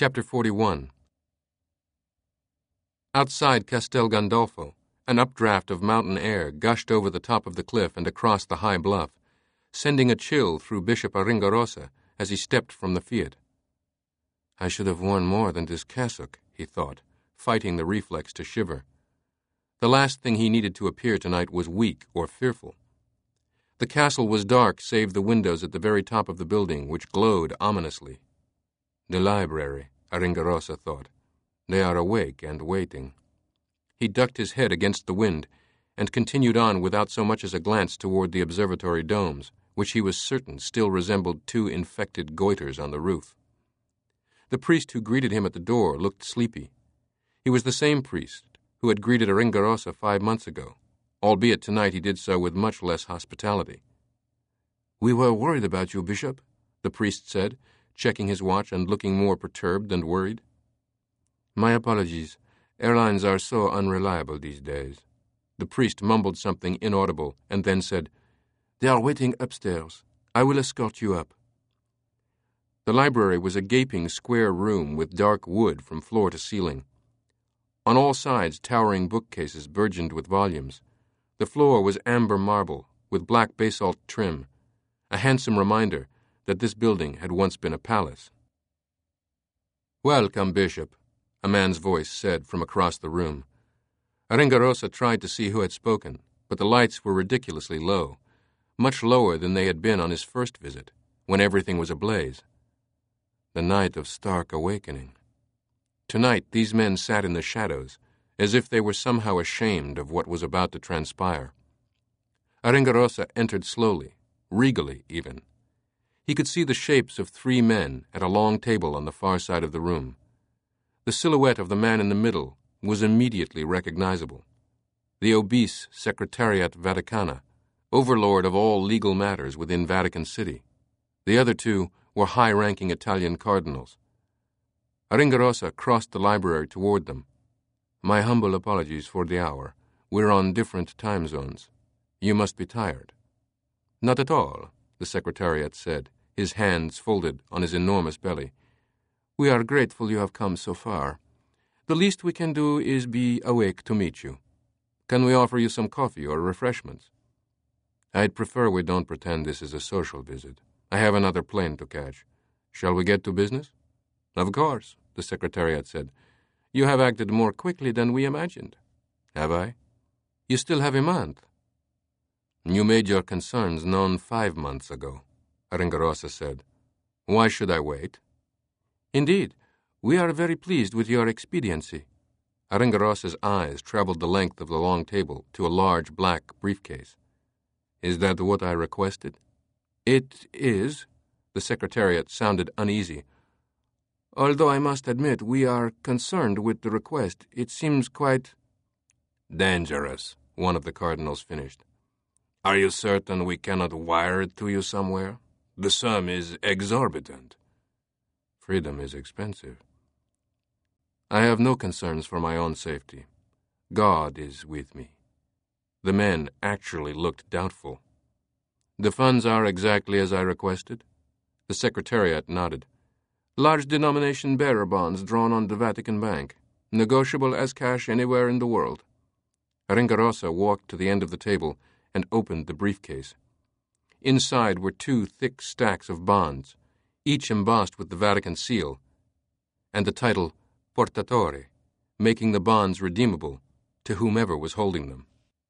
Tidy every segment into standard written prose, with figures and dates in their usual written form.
Chapter 41. Outside Castel Gandolfo, an updraft of mountain air gushed over the top of the cliff and across the high bluff, sending a chill through Bishop Aringarosa as he stepped from the Fiat. I should have worn more than this cassock, he thought, fighting the reflex to shiver. The last thing he needed to appear tonight was weak or fearful. The castle was dark save the windows at the very top of the building, which glowed ominously. The library, Aringarosa thought. They are awake and waiting. He ducked his head against the wind and continued on without so much as a glance toward the observatory domes, which he was certain still resembled two infected goiters on the roof. The priest who greeted him at the door looked sleepy. He was the same priest who had greeted Aringarosa 5 months ago, albeit tonight he did so with much less hospitality. "We were worried about you, Bishop," the priest said, checking his watch and looking more perturbed than worried. "My apologies. Airlines are so unreliable these days." The priest mumbled something inaudible and then said, "They are waiting upstairs. I will escort you up." The library was a gaping square room with dark wood from floor to ceiling. On all sides, towering bookcases burgeoned with volumes. The floor was amber marble with black basalt trim, a handsome reminder that this building had once been a palace. "Welcome, Bishop," a man's voice said from across the room. Aringarosa tried to see who had spoken, but the lights were ridiculously low, much lower than they had been on his first visit, when everything was ablaze. The night of stark awakening. Tonight these men sat in the shadows, as if they were somehow ashamed of what was about to transpire. Aringarosa entered slowly, regally even. He could see the shapes of 3 men at a long table on the far side of the room. The silhouette of the man in the middle was immediately recognizable. The obese Secretariat Vaticana, overlord of all legal matters within Vatican City. The other 2 were high-ranking Italian cardinals. Aringarosa crossed the library toward them. "My humble apologies for the hour. We're on different time zones. You must be tired." "Not at all," the Secretariat said, his hands folded on his enormous belly. "We are grateful you have come so far. The least we can do is be awake to meet you. Can we offer you some coffee or refreshments?" "I'd prefer we don't pretend this is a social visit. I have another plane to catch. Shall we get to business?" "Of course," the Secretariat said. "You have acted more quickly than we imagined." "Have I?" "You still have a month." "You made your concerns known 5 months ago," Aringarosa said. "Why should I wait?" "Indeed, we are very pleased with your expediency." Aringarosa's eyes traveled the length of the long table to a large black briefcase. "Is that what I requested?" "It is." The Secretariat sounded uneasy. "Although I must admit we are concerned with the request. It seems quite—" "Dangerous," one of the cardinals finished. "Are you certain we cannot wire it to you somewhere? The sum is exorbitant." "Freedom is expensive." "I have no concerns for my own safety. God is with me." The men actually looked doubtful. "The funds are exactly as I requested?" The Secretariat nodded. "Large denomination bearer bonds drawn on the Vatican Bank, negotiable as cash anywhere in the world." Aringarosa walked to the end of the table and opened the briefcase. Inside were 2 thick stacks of bonds, each embossed with the Vatican seal, and the title Portatore, making the bonds redeemable to whomever was holding them.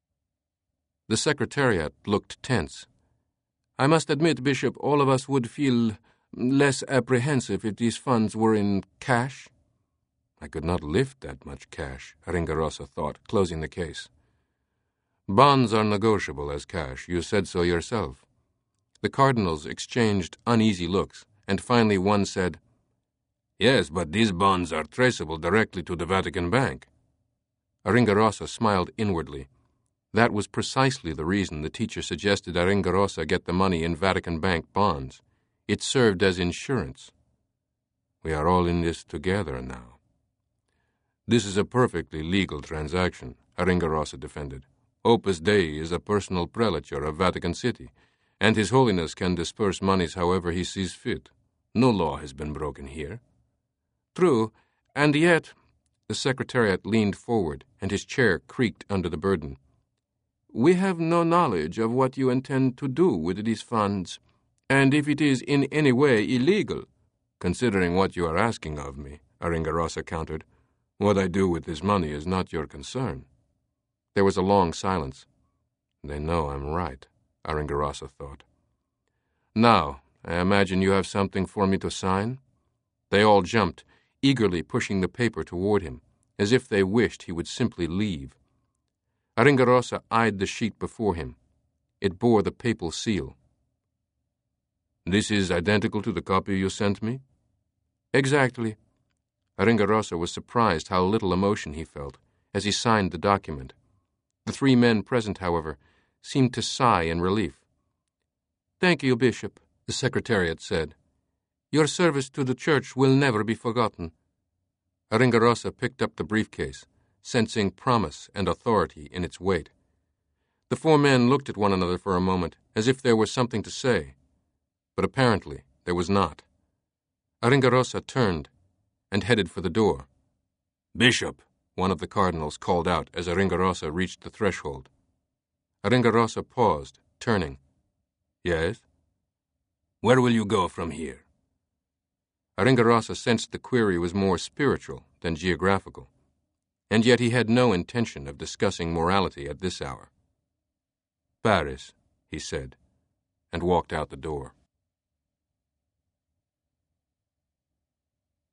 The Secretariat looked tense. "I must admit, Bishop, all of us would feel less apprehensive if these funds were in cash." "I could not lift that much cash," Aringarosa thought, closing the case. "Bonds are negotiable as cash. You said so yourself." The cardinals exchanged uneasy looks, and finally one said, "Yes, but these bonds are traceable directly to the Vatican Bank." Aringarosa smiled inwardly. That was precisely the reason the teacher suggested Aringarosa get the money in Vatican Bank bonds. It served as insurance. "We are all in this together now." "This is a perfectly legal transaction," Aringarosa defended. "Opus Dei is a personal prelature of Vatican City, and His Holiness can disperse monies however he sees fit. No law has been broken here." True, and yet— The Secretariat leaned forward, and his chair creaked under the burden. We have no knowledge of what you intend to do with these funds, and if it is in any way illegal, considering what you are asking of me, Aringarosa countered, what I do with this money is not your concern. There was a long silence. They know I'm right, Aringarosa thought. Now, I imagine you have something for me to sign? They all jumped, eagerly pushing the paper toward him, as if they wished he would simply leave. Aringarosa eyed the sheet before him. It bore the papal seal. This is identical to the copy you sent me? Exactly. Aringarosa was surprised how little emotion he felt as he signed the document. The three men present, however, seemed to sigh in relief. Thank you, Bishop, the Secretariat said. Your service to the Church will never be forgotten. Aringarosa picked up the briefcase, sensing promise and authority in its weight. The four men looked at one another for a moment, as if there was something to say. But apparently there was not. Aringarosa turned and headed for the door. Bishop, one of the cardinals called out as Aringarosa reached the threshold. Aringarosa paused, turning. Yes? Where will you go from here? Aringarosa sensed the query was more spiritual than geographical, and yet he had no intention of discussing morality at this hour. Paris, he said, and walked out the door.